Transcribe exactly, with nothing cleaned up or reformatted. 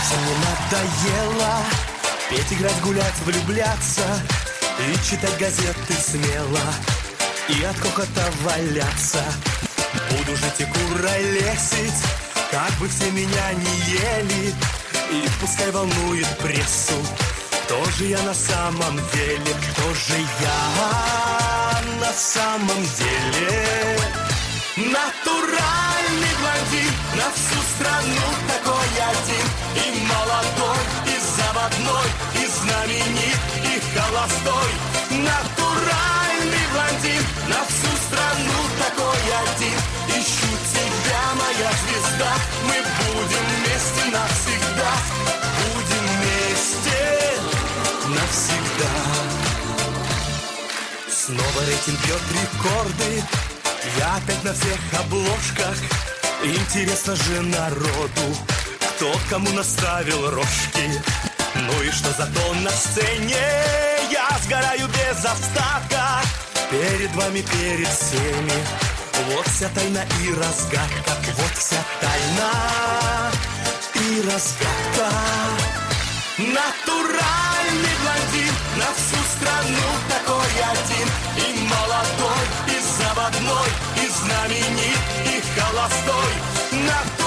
совсем не надоело петь, играть, гулять, влюбляться и читать газеты смело, и от хохота валяться. Буду жить и куролесить, как бы все меня не ели, и пускай волнует прессу, кто же я на самом деле, кто же я на самом деле. Натуральный блондин, на всю страну такой один, и молодой, и заводной, и знаменит, и холостой. Натуральный блондин, на всю страну такой один. Ищу тебя, моя звезда, мы будем вместе навсегда, будем вместе навсегда. Снова рейтинг бьет рекорды, я опять на всех обложках. Интересно же народу, кто кому наставил рожки. Ну и что зато на сцене я сгораю без остатка. Перед вами, перед всеми, вот вся тайна и разгадка. Вот вся тайна и разгадка. Натуральный блондин, на всю страну такой один, и молодой, и заводной, и знаменит, и холостой. Натуральный